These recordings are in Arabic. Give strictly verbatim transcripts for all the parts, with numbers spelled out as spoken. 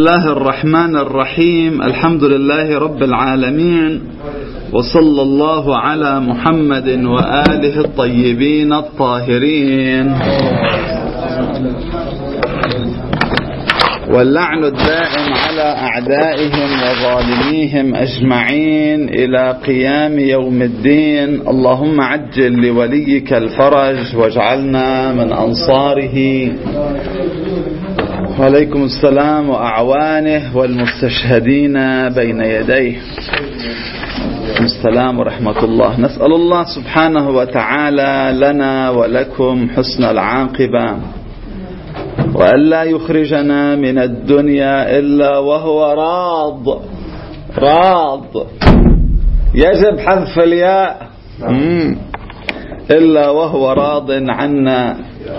الله الرحمن الرحيم. الحمد لله رب العالمين، وصلى الله على محمد وآله الطيبين الطاهرين، واللعن الدائم على أعدائهم وظالميهم أجمعين إلى قيام يوم الدين. اللهم عجل لوليك الفرج واجعلنا من أنصاره. وعليكم السلام وأعوانه والمستشهدين بين يديه. السلام ورحمة الله. نسأل الله سبحانه وتعالى لنا ولكم حسن العاقبة، وألا يخرجنا من الدنيا إلا وهو راض. راض يجب حذف الياء، إلا وهو راض عنا.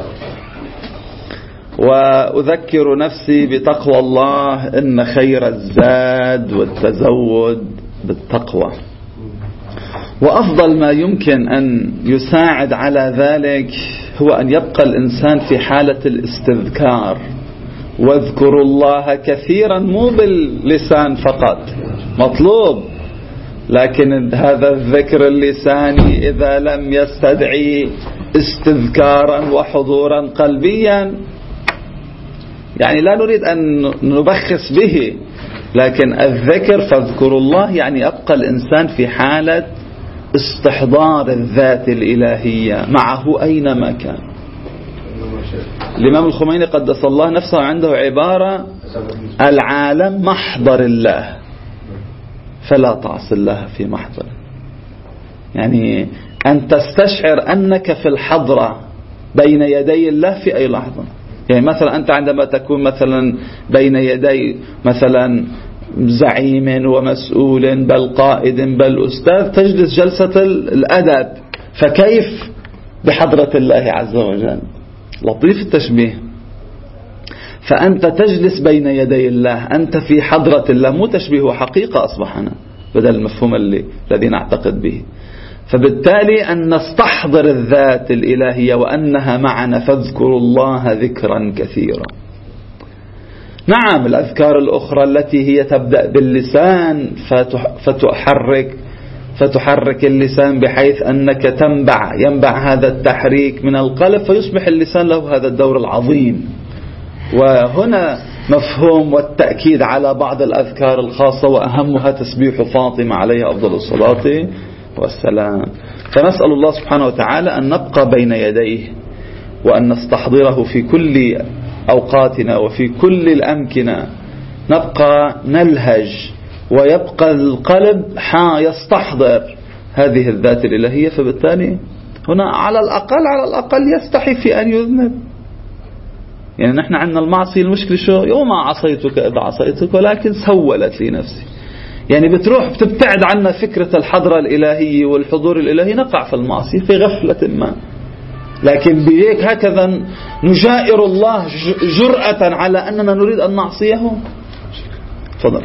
وأذكر نفسي بتقوى الله، إن خير الزاد والتزود بالتقوى. وأفضل ما يمكن أن يساعد على ذلك هو أن يبقى الإنسان في حالة الاستذكار. واذكروا الله كثيرا، مو باللسان فقط، مطلوب، لكن هذا الذكر اللساني إذا لم يستدعي استذكارا وحضورا قلبيا، يعني لا نريد أن نبخس به، لكن الذكر فاذكروا الله يعني يبقى الإنسان في حالة استحضار الذات الإلهية معه أينما كان. الإمام الخميني قدس الله نفسه عنده عبارة: العالم محضر الله فلا تعص الله في محضر. يعني أن تستشعر أنك في الحضرة بين يدي الله في أي لحظة. يعني مثلا أنت عندما تكون مثلا بين يدي مثلا زعيم ومسؤول بل قائد بل أستاذ، تجلس جلسة الأدب، فكيف بحضرة الله عز وجل؟ لطيف التشبيه. فأنت تجلس بين يدي الله، أنت في حضرة الله، مو تشبيه وحقيقة أصبحنا بدل المفهوم اللي الذي نعتقد به. فبالتالي أن نستحضر الذات الإلهية وأنها معنا، فاذكروا الله ذكرا كثيرا. نعم، الأذكار الأخرى التي هي تبدأ باللسان فتحرك فتحرك اللسان بحيث أنك تنبع ينبع هذا التحريك من القلب، فيصبح اللسان له هذا الدور العظيم. وهنا مفهوم والتأكيد على بعض الأذكار الخاصة، وأهمها تسبيح فاطمة عليها أفضل الصلاة والسلام. فنسأل الله سبحانه وتعالى أن نبقى بين يديه، وأن نستحضره في كل أوقاتنا وفي كل الأمكنة. نبقى نلهج ويبقى القلب يستحضر هذه الذات الإلهية. فبالتالي هنا على الأقل على الأقل يستحي في أن يذنب. يعني نحن عندنا المعصية، المشكلة شو؟ يوم ما عصيتك إذا عصيتك، ولكن سولت لي نفسي. يعني بتروح بتبتعد عنا فكرة الحضرة الإلهية والحضور الإلهي، نقع في المعصية في غفلة ما. لكن بهيك هكذا نجائر الله جرأة على أننا نريد أن نعصيه. تفضل.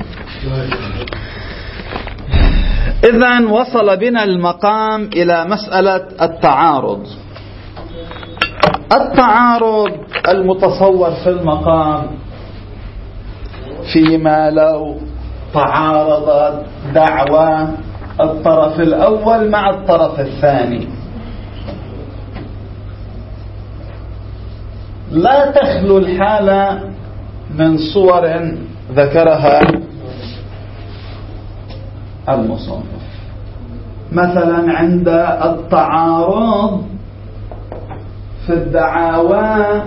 إذن وصل بنا المقام إلى مسألة التعارض. التعارض المتصور في المقام فيما لو تعارضت دعوى الطرف الأول مع الطرف الثاني، لا تخلو الحالة من صور ذكرها المصنف. مثلا عند التعارض في الدعاوى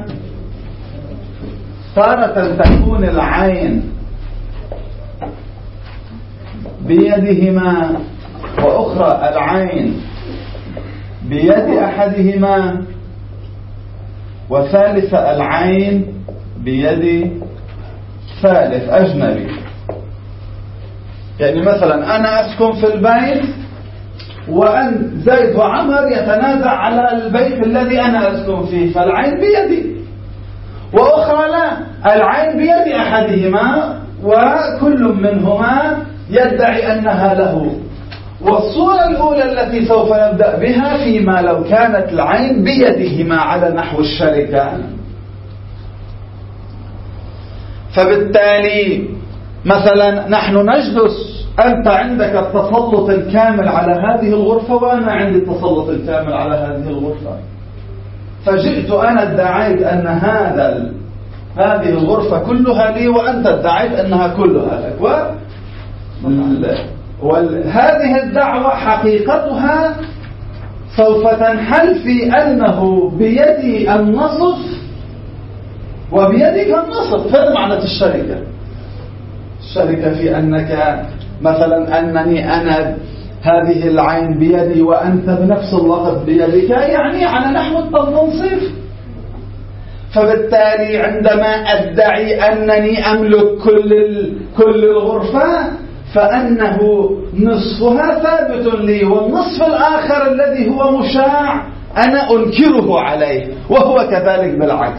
تارة تكون العين بيدهما، وأخرى العين بيد أحدهما، وثالث العين بيد ثالث أجنبي. يعني مثلا أنا أسكن في البيت، وأن زيد وعمر يتنازع على البيت الذي أنا أسكن فيه، فالعين بيدي. وأخرى لا، العين بيد أحدهما وكل منهما يدعي أنها له. والصورة الأولى التي سوف نبدأ بها فيما لو كانت العين بيدهما على نحو الشركة. فبالتالي مثلا نحن نجلس، أنت عندك التسلط الكامل على هذه الغرفة وأنا عندي التسلط الكامل على هذه الغرفة، فجئت أنا ادعيت أن هذا هذه الغرفة كلها لي وأنت ادعيت أنها كلها لك، و... وهذه الدعوة حقيقتها سوف تنحل في أنه بيدي النصف وبيدك النصف. هذا معنى الشركة. الشركة في أنك مثلا أنني أنا هذه العين بيدي وأنت بنفس الوقت بيدك، يعني على نحو التنصيف. فبالتالي عندما أدعي أنني أملك كل كل الغرفة فأنه نصفها ثابت لي، والنصف الآخر الذي هو مشاع أنا أنكره عليه، وهو كذلك بالعكس.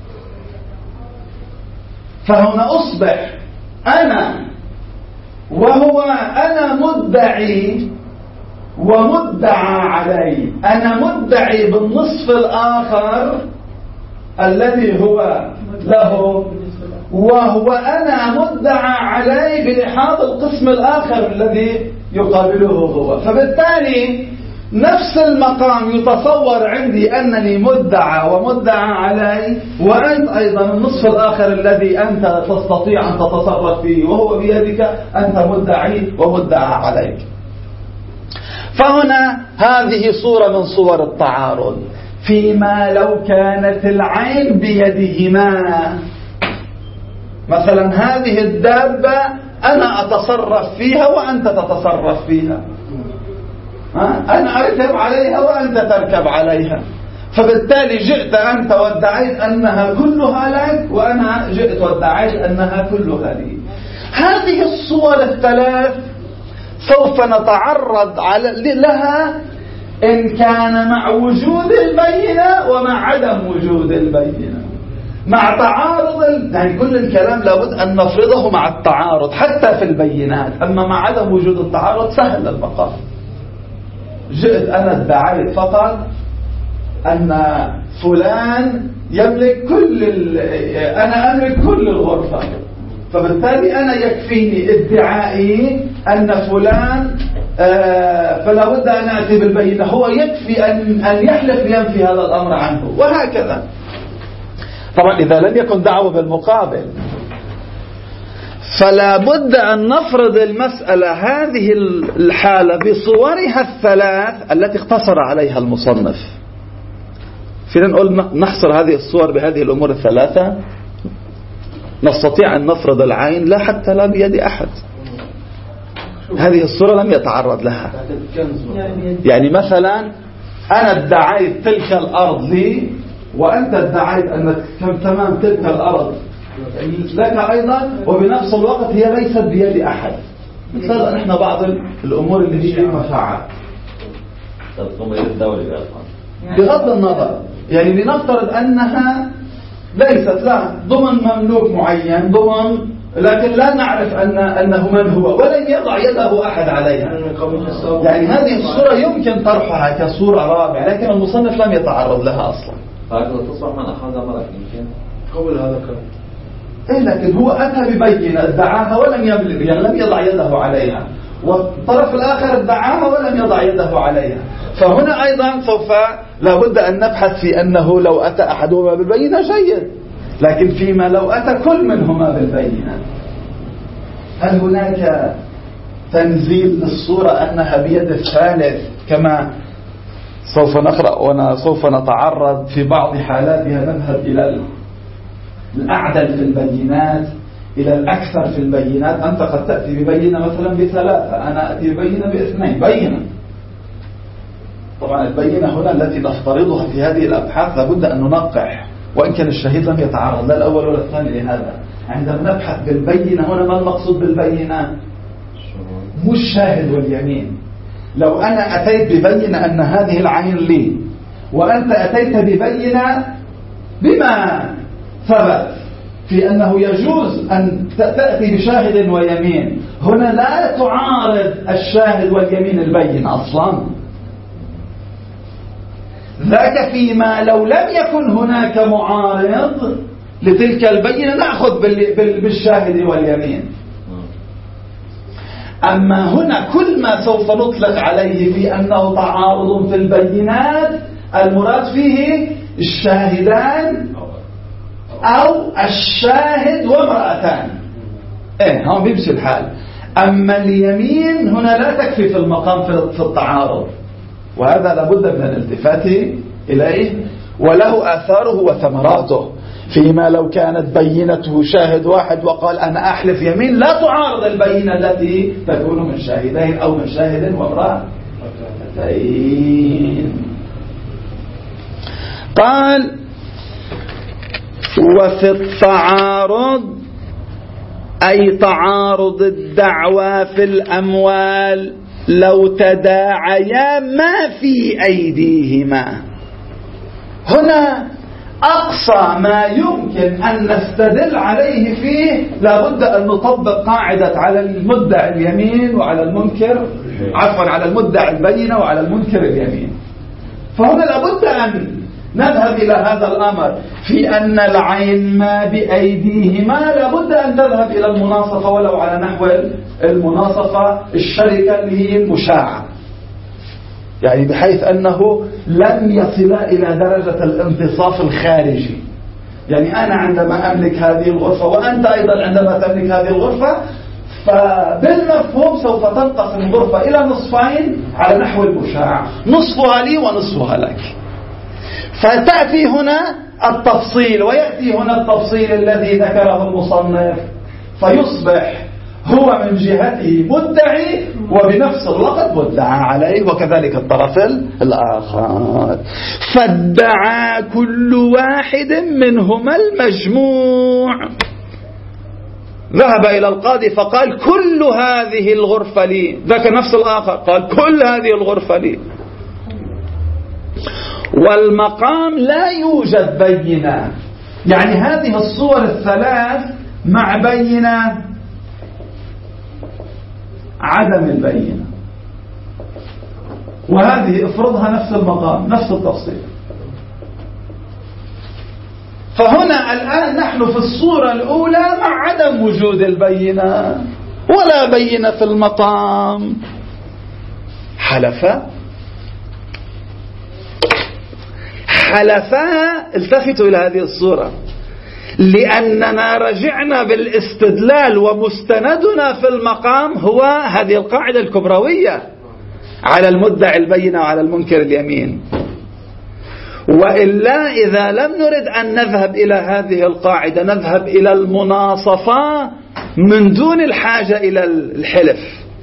فهنا أصبح أنا وهو أنا مدعي ومدعى علي. أنا مدعي بالنصف الآخر الذي هو له، وهو أنا مدعى علي بإحاط القسم الآخر الذي يقابله هو. فبالتالي نفس المقام يتصور عندي أنني مدعى ومدعى علي، وأنت أيضا النصف الآخر الذي أنت تستطيع أن تتصرف فيه وهو بيدك، أنت مدعي ومدعى عليك. فهنا هذه صورة من صور التعارض، فيما لو كانت العين بيدهما. مثلا هذه الدابة أنا أتصرف فيها وأنت تتصرف فيها، أنا أركب عليها وأنت تركب عليها، فبالتالي جئت أنت وادعيت أنها كلها لك، وأنا جئت وادعيت أنها كلها لي. هذه الصور الثلاث سوف نتعرض على لها إن كان مع وجود البينة ومع عدم وجود البينة. مع تعارض، يعني كل الكلام لابد أن نفرضه مع التعارض حتى في البينات، أما مع عدم وجود التعارض سهل المقام. جئت أنا ادعيت فقط أن فلان يملك كل ال... أنا أملك كل الغرفة، فبالتالي أنا يكفيني ادعائي أن فلان آه فلا بد أن أتي بالبينة، هو يكفي أن, أن يحلف ينفي هذا الأمر عنه، وهكذا. طبعا إذا لم يكن دعوة بالمقابل، فلا بد أن نفرض المسألة هذه الحالة بصورها الثلاث التي اختصر عليها المصنف. فينا نقول نحصر هذه الصور بهذه الأمور الثلاثة، نستطيع أن نفرض العين لا حتى لا بيد أحد. هذه الصورة لم يتعرض لها. يعني مثلا أنا ادعيت تلك الأرض لي وأنت ادعيت أن تمام تلك الأرض لك أيضا، وبنفس الوقت هي ليست بيد أحد. مثلا نحن بعض الأمور اللي هي مشاعة بغض النظر، يعني لنفترض أنها ليست لا ضمن مملوك معين ضمن، لكن لا نعرف أن أنه من هو ولن يضع يده أحد عليها. يعني هذه الصورة يمكن طرحها كصورة رابعة، لكن المصنف لم يتعرض لها أصلا. هكذا تصبح من أخذ مرة يمكن قبل هذا الكلام. إيه، لكن هو أتى ببينة ادعاها ولم يملك، يعني لم يضع يده عليها، والطرف الآخر ادعاها ولم يضع يده عليها. فهنا أيضا سوف لابد أن نبحث في أنه لو أتى أحدهما بالبينة جيد، لكن فيما لو أتى كل منهما بالبينة، هل هناك تنزيل للصورة أنها بيد الثالث كما سوف نقرأ وسوف نتعرض في بعض حالاتها؟ نذهب إلى الأعدل في البينات، إلى الأكثر في البينات. أنت قد تأتي ببينة مثلا بثلاثة، أنا أتي ببينة باثنين. بينة طبعا البينة هنا التي نفترضها في هذه الأبحاث لابد أن ننقح، وإن كان الشهيد لم يتعرض لا الأول ولا الثاني لهذا. عندما نبحث بالبينة هنا ما المقصود بالبينة؟ مش شاهد واليمين. لو أنا أتيت ببينة أن هذه العين لي، وأنت أتيت ببينة بما ثبت في أنه يجوز أن تأتي بشاهد ويمين، هنا لا تعارض الشاهد واليمين البينة أصلا. ذاك فيما لو لم يكن هناك معارض لتلك البينة نأخذ بالشاهد واليمين. أما هنا كل ما سوف نطلق عليه في أنه تعارض في البينات المراد فيه الشاهدان أو الشاهد وامرأتان، إيه هم بيمشي الحال. أما اليمين هنا لا تكفي في المقام في التعارض، وهذا لابد من الالتفات إليه، وله آثاره وثمراته. فيما لو كانت بينته شاهد واحد وقال أنا أحلف يمين، لا تعارض البينة التي تكون من شاهدين أو من شاهد وامرأتين. قال وفي التعارض أي تعارض الدعوى في الأموال لو تداعيا ما في أيديهما. هنا أقصى ما يمكن أن نستدل عليه فيه لابد أن نطبق قاعدة على المدعي اليمين وعلى المنكر عفوا على المدعي البينة وعلى المنكر اليمين. فهنا لابد أن نذهب إلى هذا الأمر في أن العين ما بأيديهما، لابد أن نذهب إلى المناصفة ولو على نحو المناصفة الشركة اللي هي المشاعة، يعني بحيث أنه لم يصل إلى درجة الانتصاف الخارجي. يعني أنا عندما أملك هذه الغرفة وأنت أيضا عندما تملك هذه الغرفة، فبالمفهوم سوف تنقسم الغرفة إلى نصفين على نحو المشاعة، نصفها لي ونصفها لك. فتأتي هنا التفصيل، ويأتي هنا التفصيل الذي ذكره المصنف، فيصبح هو من جهته مدعي وبنفس الوقت مدعى عليه، وكذلك الطرف الآخر. فادعى كل واحد منهما المجموع، ذهب إلى القاضي فقال كل هذه الغرفة لي، ذاك نفس الآخر قال كل هذه الغرفة لي. والمقام لا يوجد بينة، يعني هذه الصور الثلاث مع بينة عدم البينة، وهذه افرضها نفس المقام نفس التفصيل. فهنا الآن نحن في الصورة الأولى مع عدم وجود البينة ولا بينة في المقام. حلفا حلفا التفتوا إلى هذه الصورة، لأننا رجعنا بالاستدلال ومستندنا في المقام هو هذه القاعدة الكبروية على المدعي البينة وعلى المنكر اليمين. وإلا إذا لم نرد أن نذهب إلى هذه القاعدة نذهب إلى المناصفة من دون الحاجة إلى الحلف.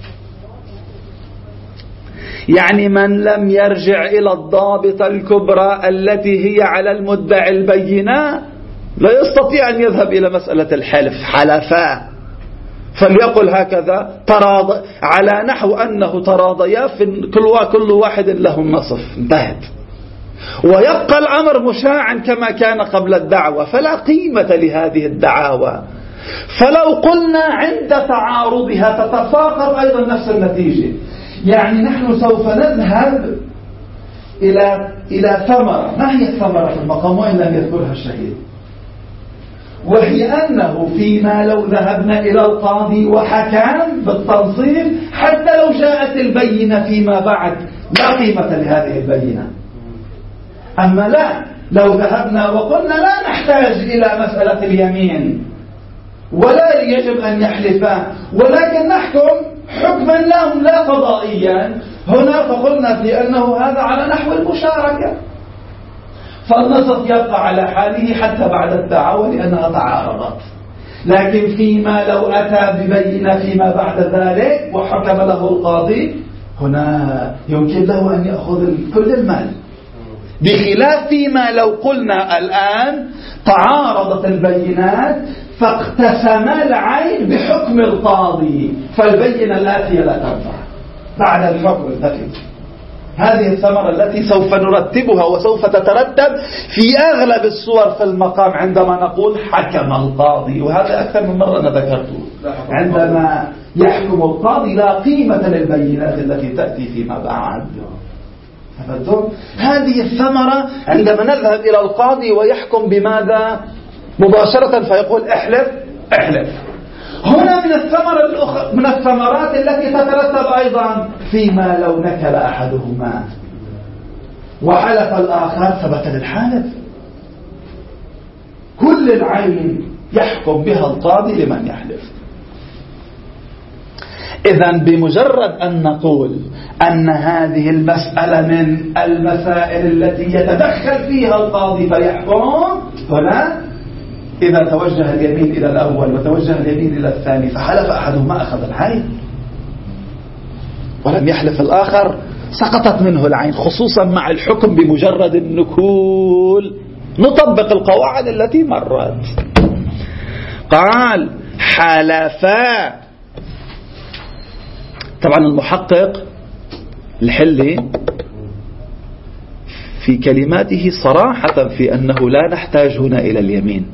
يعني من لم يرجع إلى الضابطة الكبرى التي هي على المدعي البينة لا يستطيع أن يذهب إلى مسألة الحلف. حلفا فليقل هكذا تراض على نحو أنه تراضيا في كل واحد له النصف، انتهت، ويبقى الأمر مشاعا كما كان قبل الدعوة، فلا قيمة لهذه الدعاوى. فلو قلنا عند تعارضها تتفاقم أيضا نفس النتيجة. يعني نحن سوف نذهب إلى إلى ثمرة. ما هي الثمرة في المقام وإن لم يذكرها الشهيد؟ وهي أنه فيما لو ذهبنا إلى القاضي وحكم بالتنصيف حتى لو جاءت البينة فيما بعد لا قيمة لهذه البينة. أما لا، لو ذهبنا وقلنا لا نحتاج إلى مسألة اليمين ولا يجب أن يحلفا، ولكن نحكم حكما لهم لا قضائيا هنا، فقلنا في أنه هذا على نحو المشاركة، فالنصف يبقى على حاله حتى بعد الدعوة لأنها تعارضت. لكن فيما لو أتى ببينة فيما بعد ذلك وحكم له القاضي، هنا يمكن له أن يأخذ كل المال، بخلاف فيما لو قلنا الآن تعارضت البينات فاقتسم العين بحكم القاضي، فالبينة الآتية لا تنفع بعد الحكم التقليدي. هذه الثمرة التي سوف نرتبها وسوف تترتب في أغلب الصور في المقام عندما نقول حكم القاضي، وهذا أكثر من مرة أنا ذكرته. عندما يحكم القاضي لا قيمة للبينات التي تأتي فيما بعد. هذه الثمرة عندما نذهب إلى القاضي ويحكم بماذا؟ مباشرة فيقول احلف احلف. هنا من الثمرة الأخرى من الثمرات التي تترتب أيضا فيما لو نكل أحدهما وحلف الآخر ثبت للحالف. كل العين يحكم بها القاضي لمن يحلف. إذن بمجرد أن نقول أن هذه المسألة من المسائل التي يتدخل فيها القاضي فيحكم، هنا إذا توجه اليمين إلى الأول وتوجه اليمين إلى الثاني فحلف أحدهما أخذ العين ولم يحلف الآخر سقطت منه العين، خصوصا مع الحكم بمجرد النكول. نطبق القواعد التي مرت. قال حلفا. طبعا المحقق الحلي في كلماته صراحة في أنه لا نحتاج هنا إلى اليمين،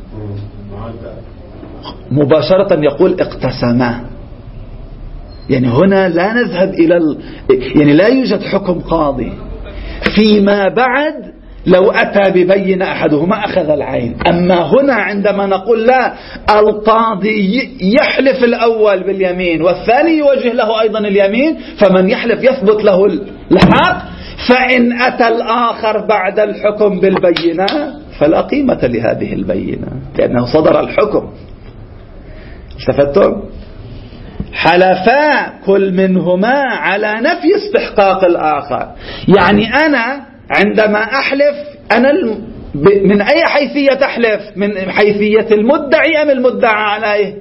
مباشرة يقول اقتسما. يعني هنا لا نذهب إلى ال... يعني لا يوجد حكم قاضي. فيما بعد لو أتى ببين أحدهما أخذ العين. أما هنا عندما نقول لا، القاضي يحلف الأول باليمين والثاني يوجه له أيضا اليمين، فمن يحلف يثبت له الحق. فإن أتى الآخر بعد الحكم بالبينة فلا قيمة لهذه البينة لأنه صدر الحكم. استفدتم؟ حلفا كل منهما على نفي استحقاق الآخر. يعني أنا عندما أحلف أنا من أي حيثية تحلف؟ من حيثية المدعي أم المدعى عليه؟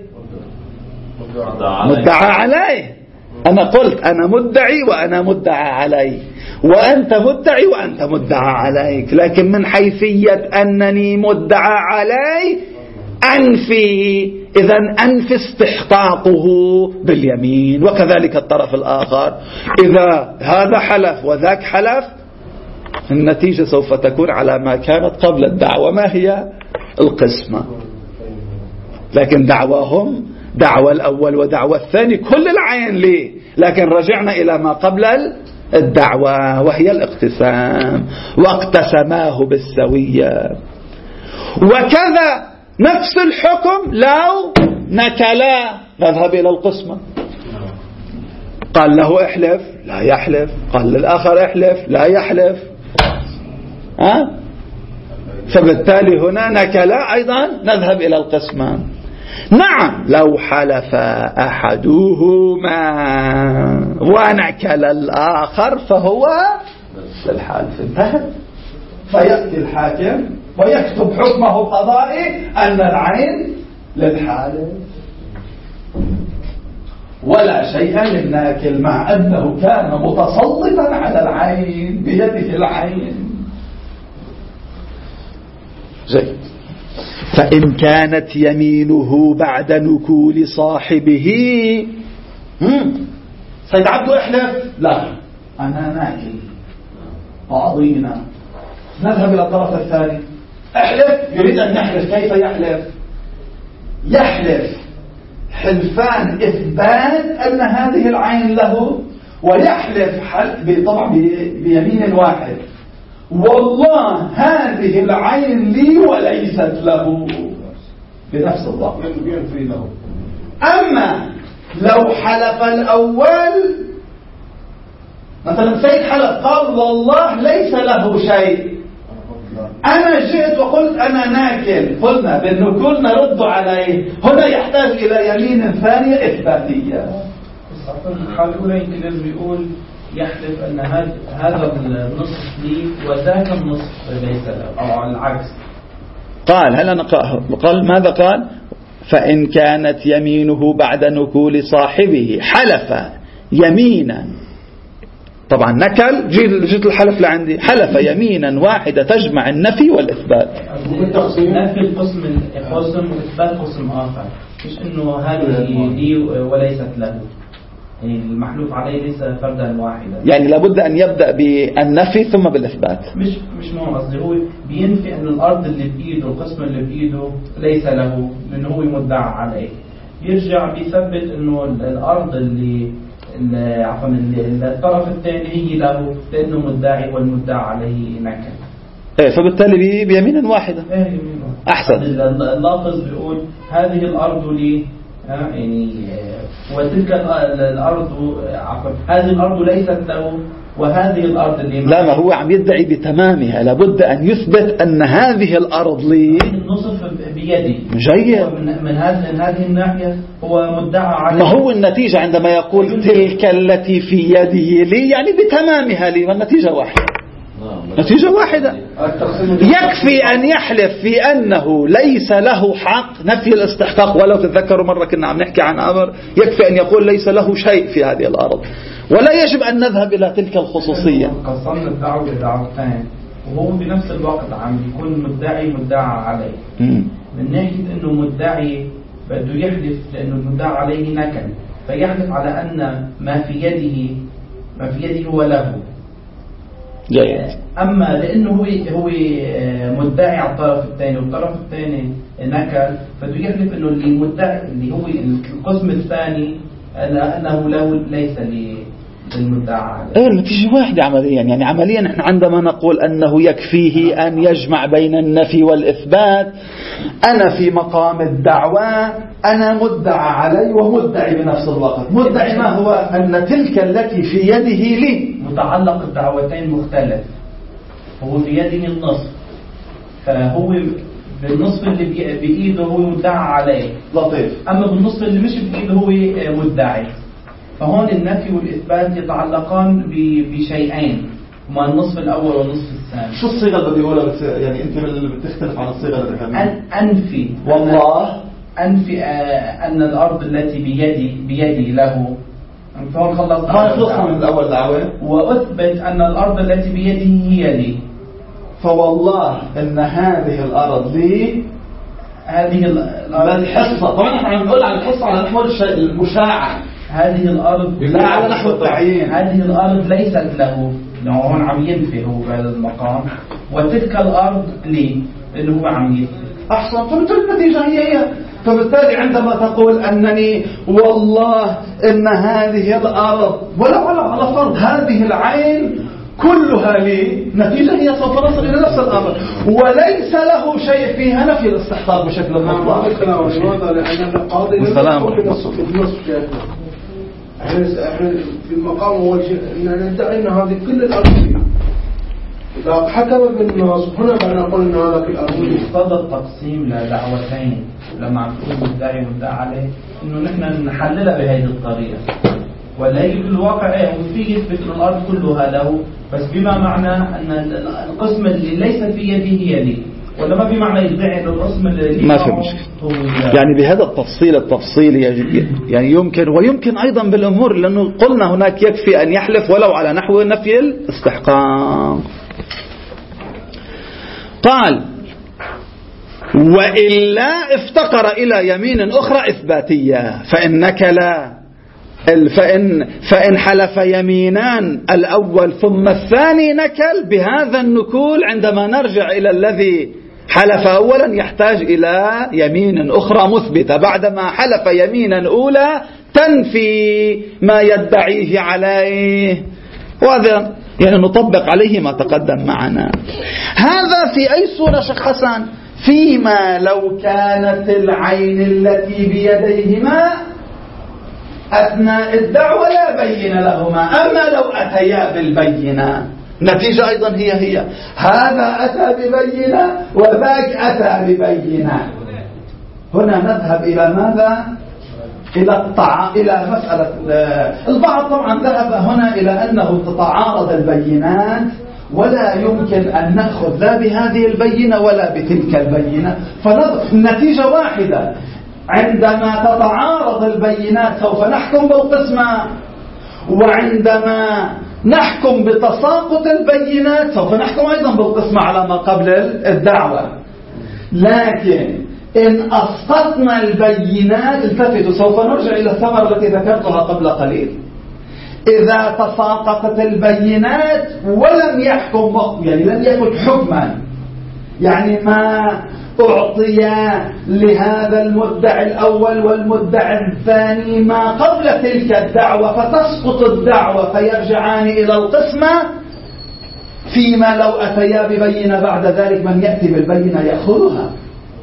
مدعى عليه. أنا قلت أنا مدعي وأنا مدعى علي، وأنت مدعي وأنت مدعى عليك. لكن من حيثية أنني مدعى علي أنفي، إذن أنفي استحقاقه باليمين. وكذلك الطرف الآخر، إذا هذا حلف وذاك حلف النتيجة سوف تكون على ما كانت قبل الدعوة. ما هي؟ القسمة. لكن دعواهم دعوة الأول ودعوة الثاني كل العين ليه، لكن رجعنا إلى ما قبل الدعوة وهي الاقتسام. واقتسماه بالسوية. وكذا نفس الحكم لو نكلا، نذهب إلى القسمة. قال له احلف لا يحلف، قال للآخر احلف لا يحلف، ها؟ فبالتالي هنا نكلا أيضا نذهب إلى القسمة. نعم لو حلف أحدهما ونكل الآخر فهو للحالف. انتهى. فيأتي الحاكم ويكتب حكمه القضائي أن العين للحالف ولا شيء للناكل، مع أنه كان متسلطا على العين بيده العين. زين. فإن كانت يمينه بعد نكول صاحبه، سيد عبد احلف لا أنا ناكل قاضينا. نذهب إلى الطرف الثاني. احلف، يريد أن يحلف. كيف يحلف؟ يحلف حلفان إثبات أن هذه العين له، ويحلف طبعا بيمين واحد والله هذه العين لي وليست له بنفس الضابط. أما لو حلف الأول مثلا سيد حلف قال والله ليس له شيء، أنا جئت وقلت أنا ناكل، قلنا بالنكول نرد عليه. هنا يحتاج إلى يمين ثانية إثباتية. الحالة الأولى يمكن لازم يقول يحلف أن هذا النصف لي وذاك النصف ليس له، أو العكس. قال هل أنا قال ماذا قال؟ فإن كانت يمينه بعد نكول صاحبه حلف يمينا، طبعا نكل جيت الحلف لعندي، حلف يمينا واحدة تجمع النفي والإثبات. نفي القسم قسم وإثبات قسم آخر، مش إنه هذه لي وليست له، يعني المحلوف عليه ليس فردا واحدا. يعني لابد أن يبدأ بالنفي ثم بالإثبات. مش مش مو قصدي، هو بينفي أن الأرض اللي بإيده القسم اللي بإيده ليس له لأنه هو مدعى عليه، يرجع بيثبت إنه الأرض اللي عفوا الطرف الثاني هي له لأنه مدعي والمدعى عليه نكل. إيه، فبالتالي بيمين واحدة. إيه، يمين واحدة. أحسن. اللافظ بيقول هذه الأرض لي، يعني وتلك الأرض عفوا هذه الأرض ليست له وهذه الأرض اللي لا، ما هو عم يدعي بتمامها، لابد أن يثبت أن هذه الأرض لي النصف بيدي. جيد. من من هذه من هذه الناحية هو مدعى عليه. ما هو النتيجة عندما يقول تلك التي في يده لي يعني بتمامها لي، والنتيجة واحدة. نتيجة واحدة. يكفي أن يحلف في أنه ليس له حق، نفي الاستحقاق. ولو تتذكروا مرة كنا عم نحكي عن أمر، يكفي أن يقول ليس له شيء في هذه الأرض، ولا يجب أن نذهب إلى تلك الخصوصية. قسمنا الدعوة لدعوتين وهو بنفس الوقت عم يكون مدعي مدعى عليه. م. من ناحية أنه مدعي بده يحلف لأنه المدعى عليه نكل، فيحلف على أن ما في يده ما في يده هو له. جيد. أما لأنه هو هو مدعي على الطرف الثاني والطرف الثاني نكل، فده يحلف إنه اللي مدعي اللي هو القسم الثاني أنه له ليس للمدعى عليه. إيه النتيجة واحدة عمليا. يعني عمليا نحن عندما نقول أنه يكفيه أن يجمع بين النفي والإثبات، أنا في مقام الدعوة أنا مدعى علي ومدعي بنفس الوقت. مدعي ما هو؟ أن تلك التي في يده لي. متعلق الدعوتين مختلف، هو في يده النصف، فهو بالنصف اللي بإيده هو مدعى عليه لطيف، أما بالنصف اللي مش بإيده هو مدعي. فهون النفي والإثبات يتعلقان بشيئين، هما النصف الأول والنصف الثاني. شو الصيغة اللي بدي أقولها؟ بس يعني أنت اللي بتختلف عن الصيغة اللي ذكرناها. أنفي والله أنفي أن الأرض التي بيدي بيدي له، فهون خلصنا ما خلصنا من الأول دعوة. وأثبت أن الأرض التي بيده هي لي، فوالله أن هذه الأرض لي. هذه الأرض الحصة، طبعا نحن عم نقول عن الحصة على نحو المشاعة. هذه الأرض لا على نحو التعيين. هذه الأرض ليست له، لأنه هون عم ينفي هو بهذا المقام، وتلك الأرض لي اللي هو عم يثبت. أحسن. فبالتالي النتيجة هي هي. فبالتالي عندما تقول أنني والله إن هذه الأرض ولا ولا على فرض هذه العين كلها لي، نتيجة هي سوف نصل إلى نفس الأمر، وليس له شيء فيها نفي الاستحقاق بشكل مطلق. لماذا؟ لأن القاضي والسلام احنا في المقام اول شيء ان ندعي ان هذه كل الارض فيها. اذا حكم بالنص هنا بان نقول ان هذا في الارض. مقتضى التقسيم لدعوتين لما عم تقول مدعي ومدعى عليه انه نحن نحللها بهذه الطريقه، ولا هي في الواقع ايه وفي يثبت ان الارض كلها له، بس بما معنى ان القسم اللي ليس في يده هي لي، ولا ما في معنى يدعي انه القسم اللي ما في مشكله. يعني بهذا التفصيل التفصيلي يعني يمكن ويمكن ايضا بالامور، لانه قلنا هناك يكفي ان يحلف ولو على نحو نفي الاستحقاق. قال وإلا افتقر إلى يمين أخرى إثباتية، فإنك لا فإن, فإن حلف يمينان الأول ثم الثاني نكل بهذا النكول، عندما نرجع إلى الذي حلف أولا يحتاج إلى يمين أخرى مثبتة بعدما حلف يمينا أولى تنفي ما يدعيه عليه. وهذا يعني نطبق عليه ما تقدم معنا. هذا في أي صورة شيخ حسن؟ فيما لو كانت العين التي بيديهما أثناء الدعوة لا بين لهما، أما لو أتيا بالبينة نتيجة أيضا هي هي، هذا أتى ببينة وذاك أتى ببينة. هنا نذهب إلى ماذا؟ إلى الطع... إلى مسألة البعض طبعا ذهب هنا إلى أنه تتعارض البينات ولا يمكن أن نأخذ لا بهذه البينة ولا بتلك البينة، فالنتيجة واحدة. عندما تتعارض البينات سوف نحكم بالقسمة، وعندما نحكم بتساقط البينات سوف نحكم أيضا بالقسمة على ما قبل الدعوة. لكن إن أسقطنا البينات، التفتوا سوف نرجع إلى الثمرة التي ذكرتها قبل قليل. إذا تساقطت البينات ولم يحكم، يعني لم يكن حكما، يعني ما أعطي لهذا المدعي الأول والمدعي الثاني ما قبل تلك الدعوة، فتسقط الدعوة فيرجعان إلى القسمة. فيما لو أتيا ببينة بعد ذلك من يأتي بالبينة يأخذها.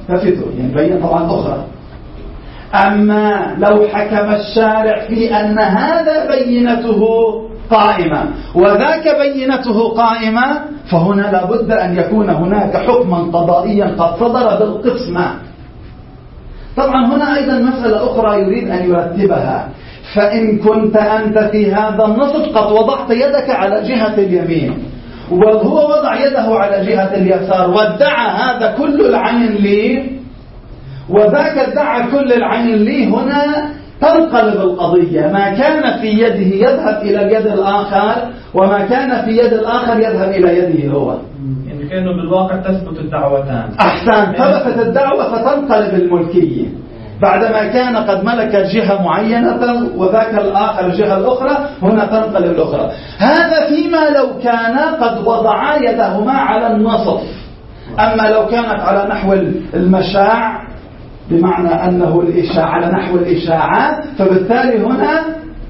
التفتوا يبين طبعا أخرى. أما لو حكم الشارع في أن هذا بينته قائمة وذاك بينته قائمة فهنا لابد أن يكون هناك حكما قضائيا قد صدر بالقسمة. طبعا هنا أيضا مسألة أخرى يريد أن يرتبها. فإن كنت أنت في هذا النصف قد وضعت يدك على جهة اليمين وهو وضع يده على جهة اليسار وادعى هذا كل العين لي وذاك ادعى كل العين لي، هنا تنقلب القضية. ما كان في يده يذهب إلى اليد الآخر وما كان في يد الآخر يذهب إلى يده هو. يعني كأنه بالواقع تثبت الدعوتان. أحسن، ثبتت الدعوة فتنقلب الملكية بعدما كان قد ملك جهة معينة وذاك الآخر الجهة الأخرى، هنا تنقلب الأخرى. هذا فيما لو كان قد وضعا يدهما على النصف. أما لو كانت على نحو المشاع بمعنى أنه الإشاعة على نحو الإشاعة فبالتالي هنا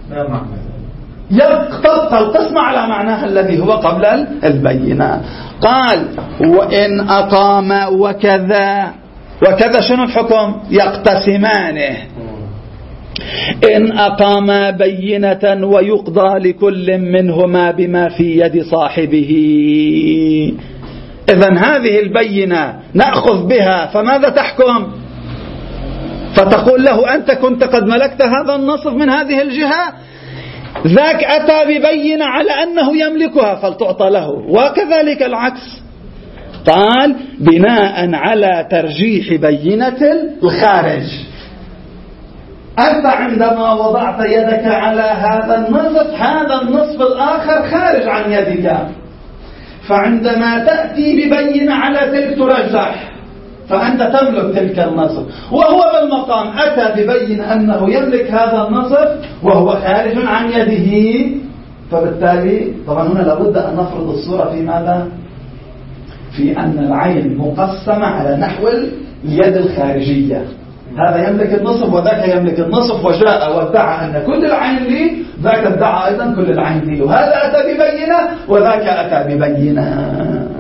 يبقى القسم على معناها الذي هو قبل البينة. قال وإن أقام وكذا وكذا شنو الحكم؟ يقتسمانه. إن أقام بينة ويقضى لكل منهما بما في يد صاحبه. إذن هذه البينة نأخذ بها فماذا تحكم؟ فتقول له أنت كنت قد ملكت هذا النصف من هذه الجهة، ذاك أتى ببينة على أنه يملكها فلتعطى له، وكذلك العكس. قال بناء على ترجيح بينة الخارج. أنت عندما وضعت يدك على هذا النصف هذا النصف الآخر خارج عن يدك، فعندما تأتي ببينة على تلك ترجح، فأنت تملك تلك النصف. وهو بالمقام أتى ببين أنه يملك هذا النصف وهو خارج عن يده، فبالتالي طبعا هنا لابد أن نفرض الصورة في ماذا؟ في أن العين مقسمة على نحو اليد الخارجية. هذا يملك النصف وذاك يملك النصف، وجاء وادعى أن كل العين لي، ذاك ادعى أيضا كل العين لي، وهذا أتى ببينة وذاك أتى ببينة.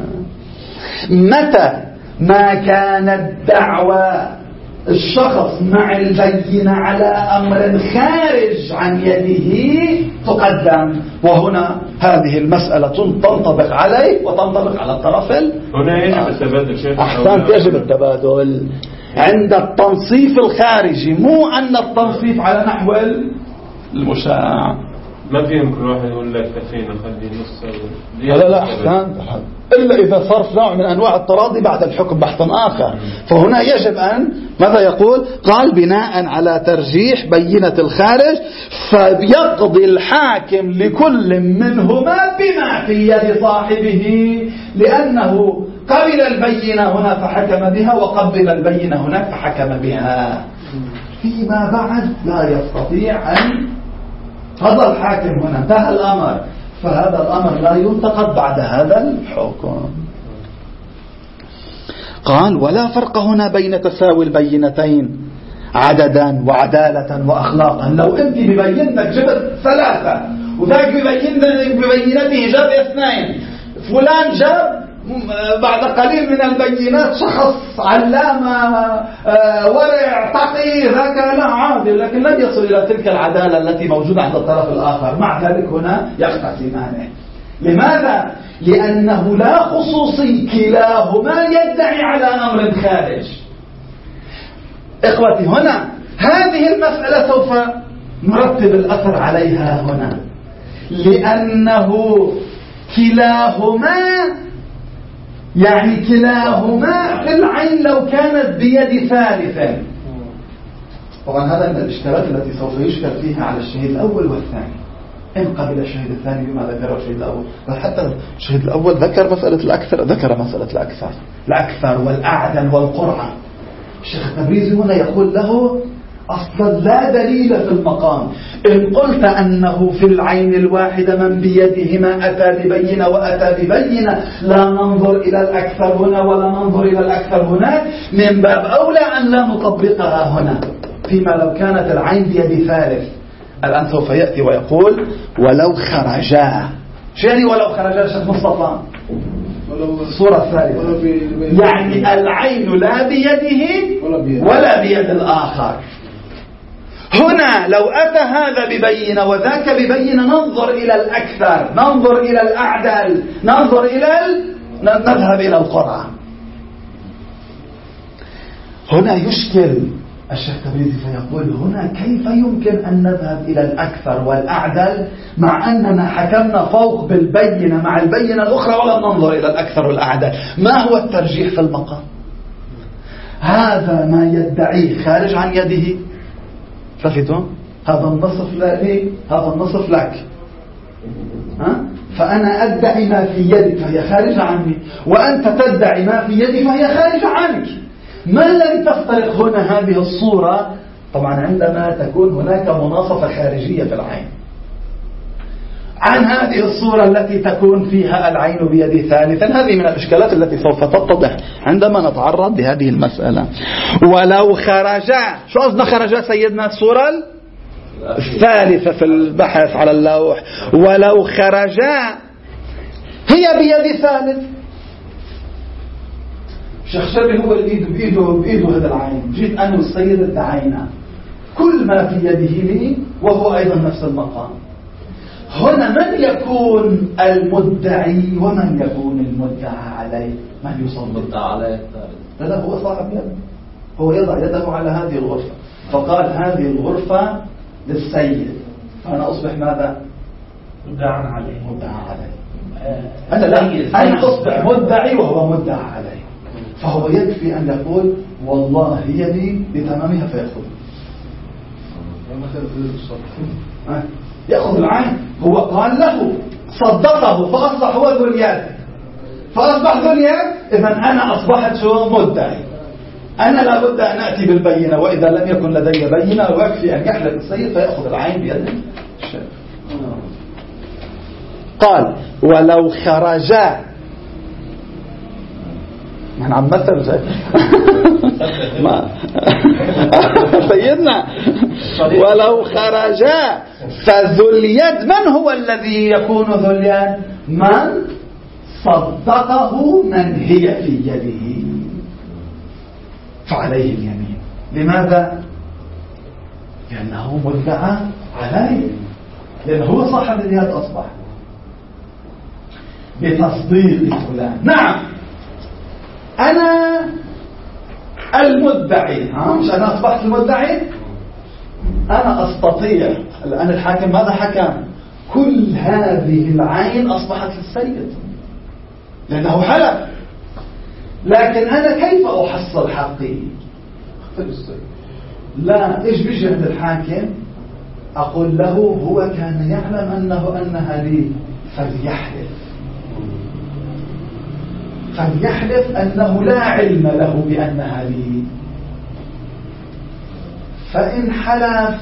متى ما كانت دعوى الشخص مع البينة على أمر خارج عن يده تقدم، وهنا هذه المسألة تنطبق عليه وتنطبق على الطرف. هنا يجب التبادل شيخ. أحسنت، يجب التبادل عند التنصيف الخارجي، مو أن التنصيف على نحو المشاع. ما فيهم كل واحد يقول لك كفينا خلي نص. لا لا أحسنت، إلا إذا صرف نوع من أنواع التراضي بعد الحكم بحث آخر. فهنا يجب أن ماذا يقول؟ قال بناء على ترجيح بينة الخارج فيقضي الحاكم لكل منهما بما في يد صاحبه، لأنه قبل البينة هنا فحكم بها وقبل البينة هناك فحكم بها. فيما بعد لا يستطيع أن قضى الحاكم هنا انتهى الأمر، فهذا الأمر لا ينتقد بعد هذا الحكم. قال ولا فرق هنا بين تساوي البينتين عددا وعدالة وأخلاقا. لو أنت ببينتك جبت ثلاثة وذاك ببينته جاب اثنين، فلان جاب بعد قليل من البينات شخص علامة ورع تقي، ذاك لا عادي، لكن لم يصل إلى تلك العدالة التي موجودة عند الطرف الآخر. مع ذلك هنا يقتسمانه. لماذا؟ لأنه لا خصوصي، كلاهما يدعي على أمر خارج. إخوتي هنا هذه المسألة سوف نرتب الأثر عليها هنا، لأنه كلاهما يعني كلاهما في العين لو كانت بيد ثالث. طبعا هذا من الاشكالات التي سوف يشكل فيها على الشهيد الأول والثاني، إن قبل الشهيد الثاني بما ذكره الشهيد الأول. حتى الشهيد الأول ذكر مسألة الأكثر، ذكر مسألة الأكثر الأكثر والأعدل والقرعة. الشيخ التبريزي هنا يقول له أصلا لا دليل في المقام. إن قلت أنه في العين الواحدة من بيدهما أتى ببينة وأتى ببينة، لا ننظر إلى الأكثر هنا ولا ننظر إلى الأكثر هناك، من باب أولى أن لا نطبقها هنا فيما لو كانت العين بيد ثالث. الآن سوف يأتي ويقول ولو خرجا. شو يعني ولو خرجا شيخ مصطفى؟ الصورة الثالثة يعني العين لا بيده ولا بيد الآخر. هنا لو أتى هذا ببينة وذاك ببينة ننظر إلى الأكثر، ننظر إلى الأعدل، ننظر إلى ال... نذهب إلى القرآن. هنا يشكل الشيخ تبريزي فيقول هنا كيف يمكن أن نذهب إلى الأكثر والأعدل مع أننا حكمنا فوق بالبينة مع البينة الأخرى ولم ننظر إلى الأكثر والأعدل؟ ما هو الترجيح في المقام؟ هذا ما يدعيه خارج عن يده. فهمتم؟ هذا النصف لي، هذا النصف لك، ها؟ فأنا أدعي ما في يدك فهي خارجة عني، وأنت تدعي ما في يدي فهي خارجة عنك. ما الذي تفترق هنا هذه الصورة؟ طبعا عندما تكون هناك مناصفة خارجية في العين عن هذه الصورة التي تكون فيها العين بيد ثالثا. هذه من الإشكالات التي سوف تتضح عندما نتعرض لهذه المسألة. ولو خرج، شو قصدنا خرج سيدنا؟ الصورة الثالثة في البحث على اللوح. ولو خرج هي بيد ثالث. شخشبي هو الإيد بإيده بإيده هذا العين، جيت أنا والسيد ادعينا كل ما في يده لي وهو أيضا نفس المقام. هنا من يكون المدعي ومن يكون المدعى عليه؟ من يصمم المدعى عليه؟ لا لا، هو صاحب يد، هو يضع يده على هذه الغرفة فقال هذه الغرفة للسيد، فأنا أصبح ماذا؟ مدعى عليه. مدعى عليه. أنا لا، أنا أصبح مدعي وهو مدعى عليه، فهو يكفي أن يقول والله يدي بتمامها فيأخذ. يأخذ العين. هو قال له صدقه فأصبح هو ذو اليد، فأصبح ذو اليد، إذن أنا أصبحت شو؟ مدعي. أنا لابد أن أتي بالبينة، وإذا لم يكن لدي بينة ويكفي أن يحلف السيد فيأخذ العين بيده. قال ولو خرج، من عم مثل ما سيدنا ولو خرج فذو اليد، من هو الذي يكون ذو اليد؟ من صدقه من هي في يده فعليه اليمين. لماذا؟ لأنه مدعى عليه، لأنه هو صاحب اليد أصبح بتصديق فلان. نعم أنا المدعي، ها مش أنا أصبحت المدعي، أنا أستطيع الآن. الحاكم ماذا حكم؟ كل هذه العين أصبحت للسيد لأنه حلف، لكن أنا كيف أحصل حقي؟ لا، إيش بيجي عند الحاكم؟ أقول له هو كان يعلم أنه أنها لي فليحلف، فليحلف أنه لا علم له بأنها لي. فإن حلف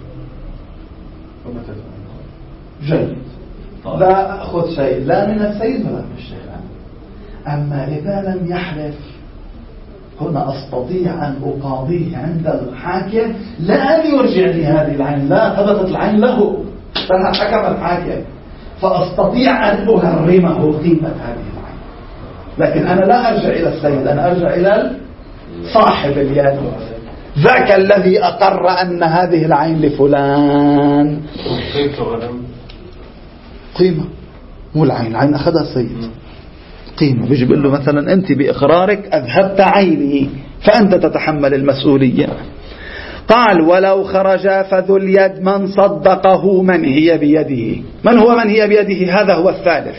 جيد، لا أخذ شيء لا من السيد ولا من الشيخ. أما إذا لم يحلف هنا أستطيع أن أقاضيه عند الحاكم، لا أن يرجع لي هذه العين، لا ثبتت العين له، حكم الحاكم، فأستطيع أن أهرمه قيمة هذه العين. لكن أنا لا أرجع إلى السيد، أنا أرجع إلى صاحب اليد، ذاك الذي أقر أن هذه العين لفلان. قيمة مو العين، العين أخذها السيد، قيمة. بيجي بيقول له مثلا أنت بإقرارك أذهبت عيني فأنت تتحمل المسؤولية. قال ولو خرج فذو اليد من صدقه من هي بيده. من هو من هي بيده؟ هذا هو الثالث.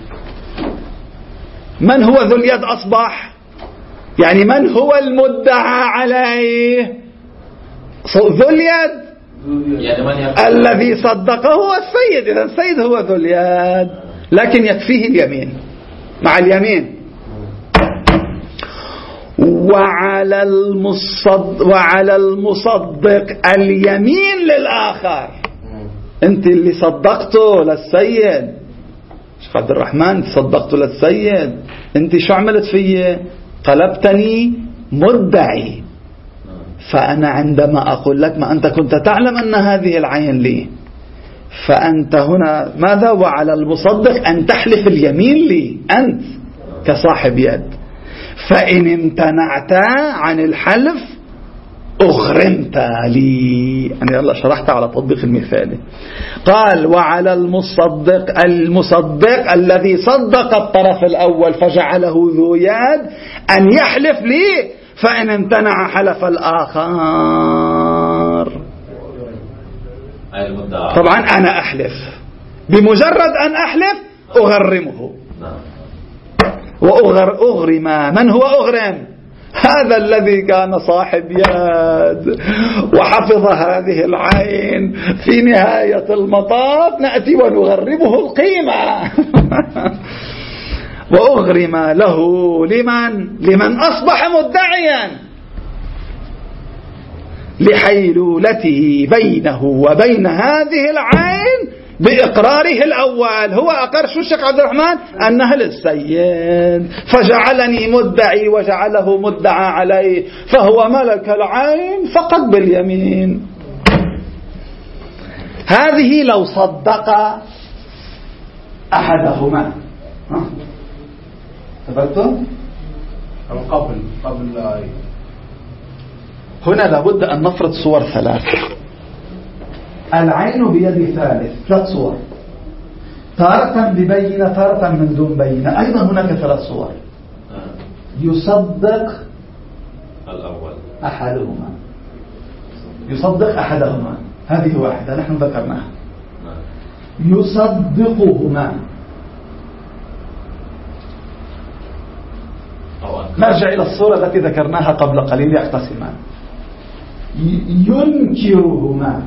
من هو ذو اليد أصبح؟ يعني من هو المدعى عليه؟ ذو اليد يعني الذي صدقه هو السيد، إذا السيد هو ذو اليد، لكن يكفيه اليمين مع اليمين. وعلى المصدق, وعلى المصدق اليمين للآخر. انت اللي صدقته للسيد شيخ عبد الرحمن، صدقته للسيد، انت شو عملت فيه؟ قلبتني مدعي. فأنا عندما أقول لك ما أنت كنت تعلم أن هذه العين لي، فأنت هنا ماذا؟ وعلى المصدق أن تحلف اليمين لي أنت، كصاحب يد. فإن امتنعت عن الحلف أغرمت لي. أنا يلا شرحت على تطبيق المثالي. قال وعلى المصدق المصدق الذي صدق الطرف الأول فجعله ذو يد أن يحلف لي، فإن امتنع حلف الآخر. طبعا أنا أحلف، بمجرد أن أحلف أغرمه. وأغرم من هو أغرم؟ هذا الذي كان صاحب يد وحفظ هذه العين، في نهاية المطاف نأتي ونغرمه القيمة. وأغرم له لمن؟ لمن أصبح مدعيا لحيلولته بينه وبين هذه العين بإقراره الأول. هو أقر شو الشيخ عبد الرحمن؟ أنها للسيد، فجعلني مدعي وجعله مدعى عليه، فهو ملك العين فقط باليمين. هذه لو صدق أحدهما. تبتم؟ قبل قبل لا. هنا لابد أن نفرض صور ثلاث. العين بيد ثالث، ثلاث صور، تارة ببينة تارة من دون بينة. أيضا هناك ثلاث صور. يصدق الأول أحدهما، يصدق أحدهما، هذه واحدة نحن ذكرناها. يصدقهما، نرجع إلى الصورة التي ذكرناها قبل قليل، يقتسمان. ينكرهما،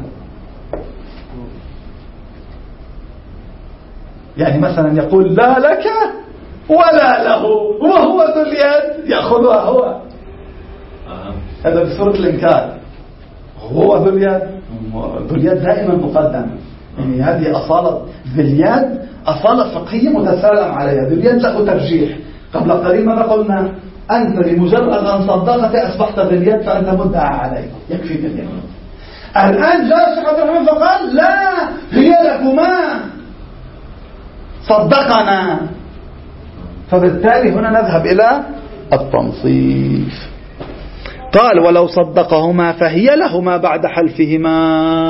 يعني مثلا يقول لا لك ولا له وهو ذو اليد يأخذها هو. هذا بصورة الإنكار. هو ذو اليد، ذو اليد دائما مقدم، يعني هذه أصالة ذو اليد، أصالة فقهية متسالم عليها. ذو اليد له ترجيح. قبل قليل ماذا قلنا؟ أنت بمجرد أن صدقت أصبحت ذو اليد فأنت مدعى عليك، يكفي باليمين. الآن جاء الشيخ عبد الرحمن فقال لا، هي لكما، صدقنا. فبالتالي هنا نذهب إلى التنصيف. قال ولو صدقهما فهي لهما بعد حلفهما.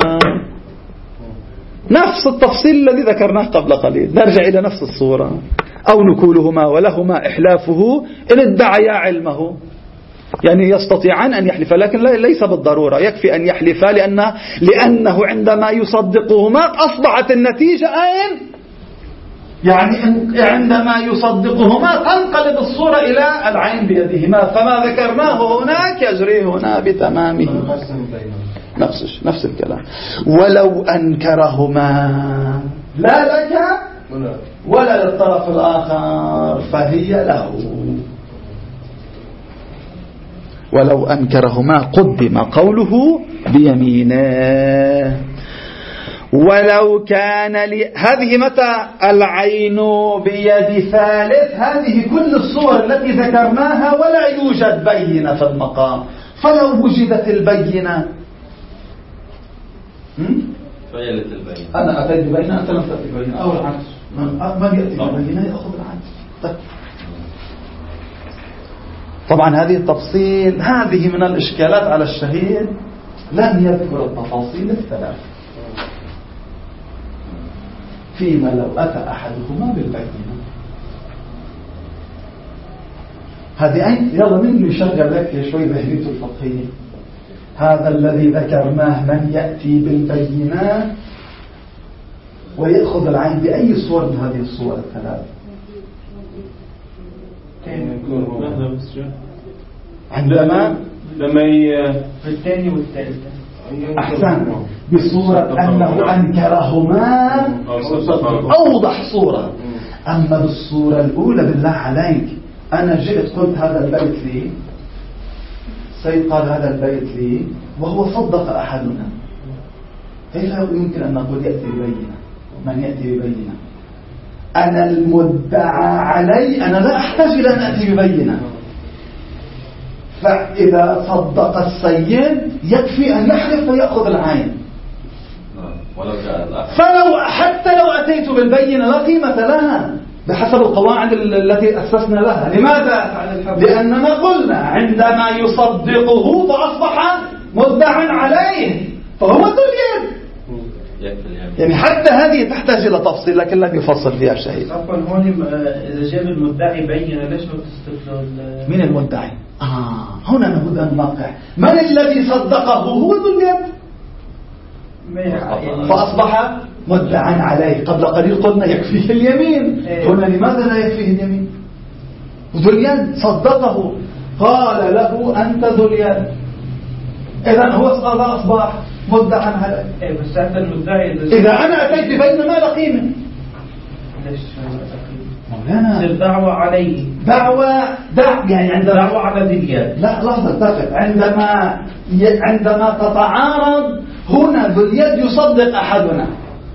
نفس التفصيل الذي ذكرناه قبل قليل، نرجع إلى نفس الصورة. أو نكولهما ولهما إحلافه إن ادعيا علمه، يعني يستطيعان أن يحلفا، لكن ليس بالضرورة، يكفي أن يحلفا، لأنه, لأنه عندما يصدقهما أصبحت النتيجة أين؟ يعني عندما يصدقهما تنقلب الصورة إلى العين بيدهما، فما ذكرناه هناك يجري هنا بتمامه. نفس نفس الكلام. ولو أنكرهما لا لك ولا للطرف الآخر فهي له. ولو أنكرهما قدم قوله بيمينه. ولو كان لي، هذه متى العين بيد ثالث؟ هذه كل الصور التي ذكرناها ولا يوجد بينة في المقام. فلو وجدت البينة، فعلت البينة، أنا أتيت ببينة أنت لم تأتي ببينة، أو العكس، من يأتي ببينة يأخذ العكس. طيب. طبعا هذه التفصيل هذه من الإشكالات على الشهيد، لم يذكر التفاصيل الثلاث فيما لو أتى أحدهما بالبينة. هذه أين؟ يلا من يشغل لك شوي ذهنيته الفقهية؟ هذا الذي ذكرناه من يأتي بالبينات ويأخذ العين بأي صور من هذه الصور الثلاث؟ عندما لما ي... في الثاني والثالث أحسن، بصورة أنه أنكرهما أوضح صورة. أما بالصورة الأولى بالله عليك، أنا جئت قلت هذا البيت لي، سيد قال هذا البيت لي وهو صدق أحدنا، كيف يمكن أن نقول يأتي ببينة؟ من يأتي ببينة؟ أنا المدعى علي، أنا لا أحتاج إلى أن أتي ببينة. فإذا صدق السيد يكفي أن يحلف ويأخذ العين. فلو حتى لو أتيت بالبينة لا قيمة لها، بحسب القواعد التي أسسنا لها. لماذا؟ لأننا قلنا عندما يصدقه فأصبح مدعا عليه فهو ذو اليد. يعني حتى هذه تحتاج إلى تفصيل لكن لم يفصل فيها شيء. عفوا هون إذا جاب المدعي بينة ليش ما بتستدلوا؟ مين المدعي؟ آه هنا نبدأ أن نوقع. من الذي صدقه؟ هو ذو اليد فأصبح مدعا عليه. قبل قليل قلنا يكفيه اليمين، هنا لماذا لا يكفيه اليمين؟ ذو اليد صدقه قال له أنت ذو اليد، إذن هو أصبح مدعا عليه. إيه بس هذا المدعي إذا أنا أتيت بين ما لا قيمة ليش مولانا تصير دعوة عليه؟ دعوة دع يعني عندما دعوة على ذي اليد. لا لحظة اتفق. عندما ي... عندما تتعارض هنا ذو اليد يصدق أحدنا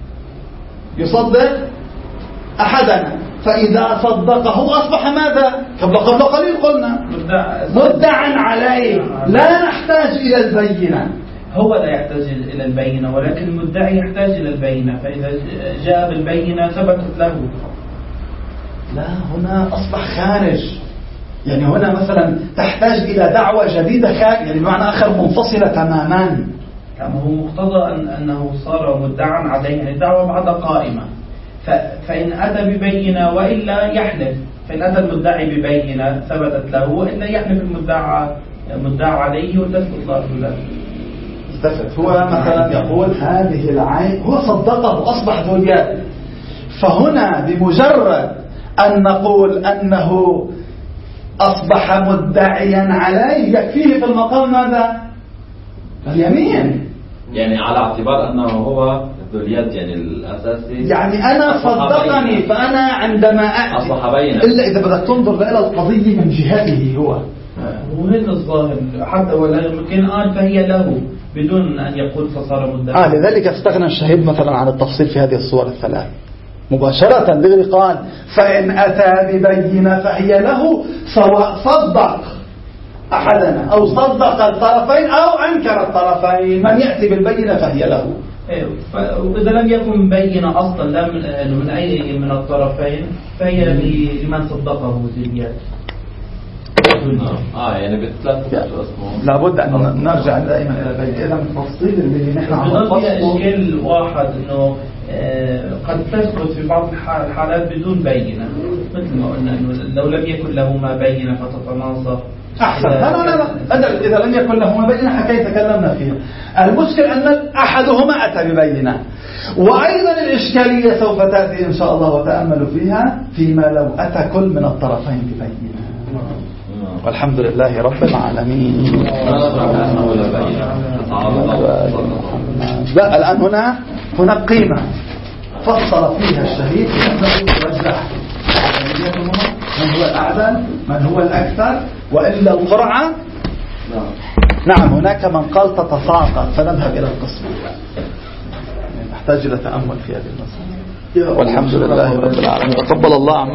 يصدق أحدنا فإذا صدقه أصبح ماذا؟ قبل قبل قليل قلنا مدعا عليه لا نحتاج إلى البينة. هو لا يحتاج إلى البينة ولكن المدعي يحتاج إلى البينة، فإذا جاء بالبينة ثبتت له. لا هنا أصبح خارج. يعني هنا مثلا تحتاج إلى دعوة جديدة خارج، يعني بمعنى آخر منفصلة تماما. كما هو مقتضى أن أنه صار مدعا عليه، يعني الدعوة بعد قائمة. فإن أتى ببينة وإلا يحلف، فإن أتى المدعي ببينة ثبتت له وإلا يحلف المدعى مدعى عليه وتثبت له. هو مثلا يقول هذه العين هو صدقه أصبح ذو اليد، فهنا بمجرد أن نقول أنه أصبح مدعيا عليه يكفيه في المقام ماذا؟ اليمين. يعني على اعتبار أنه هو ذو اليد يعني الأساسي، يعني أنا صدقني فأنا عندما أأتي أصبح بينا. إلا إذا بدك تنظر إلى القضية من جهته هو وهنا الظاهر حتى ولا يمكن قال فهي له بدون أن يقول فصار مدعا. آه لذلك استغنى الشهيد مثلا عن التفصيل في هذه الصور الثلاث مباشرة. دغري قال فإن أتى ببينة فهي له سواء صدق أحدنا أو صدق الطرفين أو أنكر الطرفين، من يأتي بالبينة فهي له. وإذا لم يكن بينة أصلا لا من أي من الطرفين فهي لمن صدقه زيادة. آه يعني بثلاث اسمه لابد أن نرجع دائما إلى البيت. إذا من التفصيل اللي نحن عم نفصله إشكال واحد إنه قد تثبت في بعض الحالات بدون بينة، مثل ما قلنا إنه لو لم يكن له ما بينة فتتناصف. أحسن. لا لا لا إذا لم يكن له ما بينة حكاية تكلمنا فيها. المشكل أن أحدهما أتى ببينة، وأيضا الإشكالية سوف تأتي إن شاء الله وتأمل فيها فيما لو أتى كل من الطرفين ببينة. والحمد لله رب العالمين. لا الآن هنا هنا قيمة فصل فيها الشهيد أنه يرجح من هو الأعلى من هو الأكثر وإلا القرعة. نعم هناك من قال تتساقط، فنذهب إلى القسم نحتاج إلى تأمل في هذه المسألة. والحمد لله رب العالمين. تقبل الله